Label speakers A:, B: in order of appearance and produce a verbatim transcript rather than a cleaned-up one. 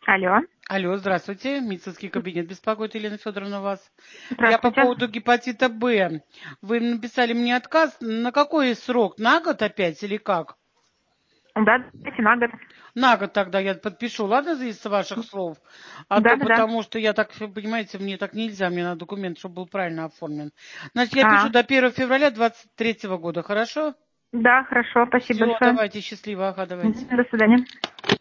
A: Алло.
B: Алло, здравствуйте. Медицинский кабинет беспокоит, Елена Федоровна, вас. Я по
A: Здравствуйте.
B: поводу гепатита Б. Вы написали мне отказ. На какой срок? На год опять или как?
A: Да, давайте на год.
B: На год тогда я подпишу, ладно, из ваших слов? А
A: Да,
B: то
A: да, да.
B: потому что я так, понимаете, мне так нельзя, мне надо документ, чтобы был правильно оформлен. Значит, я пишу
A: А,
B: до первого февраля двадцать третьего года, хорошо?
A: да, хорошо, спасибо
B: Все,
A: большое.
B: давайте, счастливо, ага, давайте.
A: Мгм, до свидания.